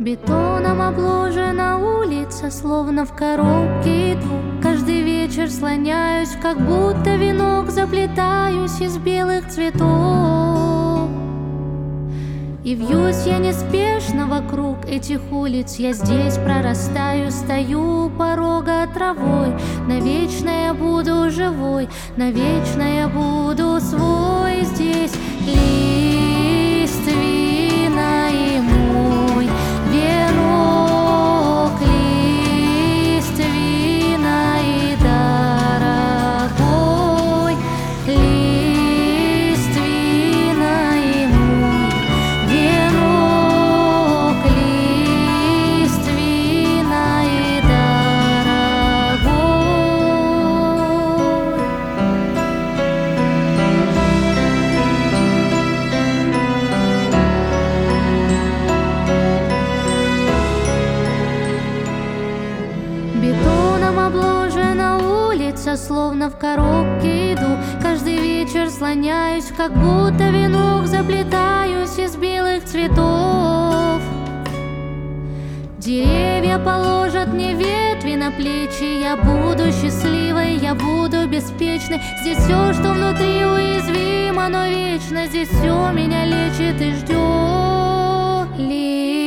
Бетоном обложена улица, словно в коробке иду. Каждый вечер слоняюсь, как будто венок заплетаюсь из белых цветов. И вьюсь я неспешно вокруг этих улиц. Я здесь прорастаю, стою у порога травой. Навечно я буду живой, навечно я буду свой. Здесь листвина и мой венок, листвина и дорогой, листвина и мой венок, листвина и дорогой. Бетоном обложена улица, словно в коробке иду. Каждый вечер слоняюсь, как будто венок заплетаюсь из белых цветов. Деревья положат мне ветви на плечи. Я буду счастливой, я буду беспечной. Здесь все, что внутри, уязвимо, но вечно. Здесь все меня лечит и ждет.